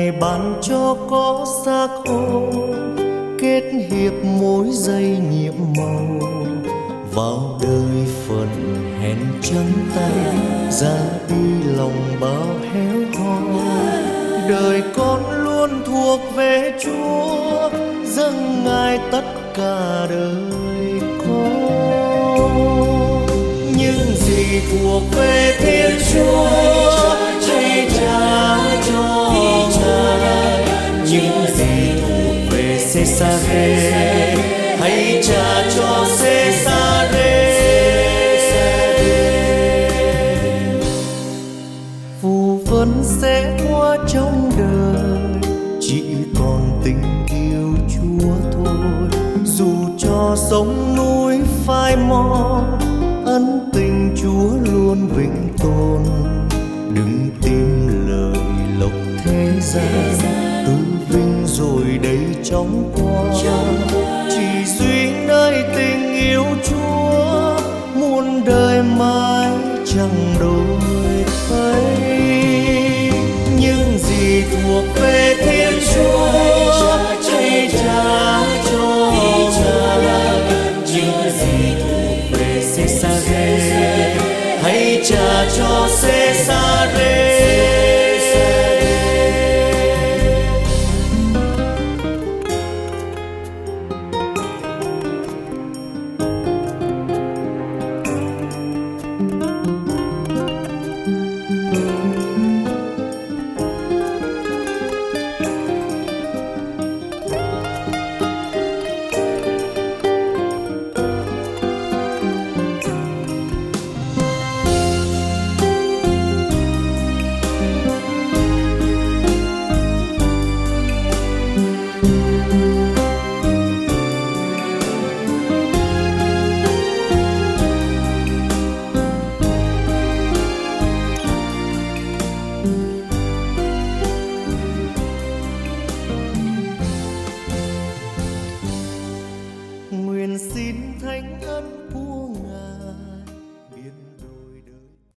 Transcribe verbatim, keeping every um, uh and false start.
Ngài ban cho có xác hồn, kết hiệp mối dây nhiệm màu. Vào đời phận hẹn trắng tay, ra đi lòng bao héo hon. Đời con luôn thuộc về Chúa, dâng Ngài tất cả đời con. Những gì thuộc về Thiên Chúa hãy trả cho Ngài, những gì thuộc về Cesare hãy trả cho Cesare. Phù vân sẽ qua trong đời, chỉ còn tình yêu Chúa thôi. Dù cho sông núi phai mòn, ân tình Chúa luôn vĩnh tồn. Đừng tìm lợi lộc thế gian, tự vinh rồi đây chóng qua. Chỉ duy nơi tình yêu Chúa, muôn đời mãi chẳng đổi thay. Những gì thuộc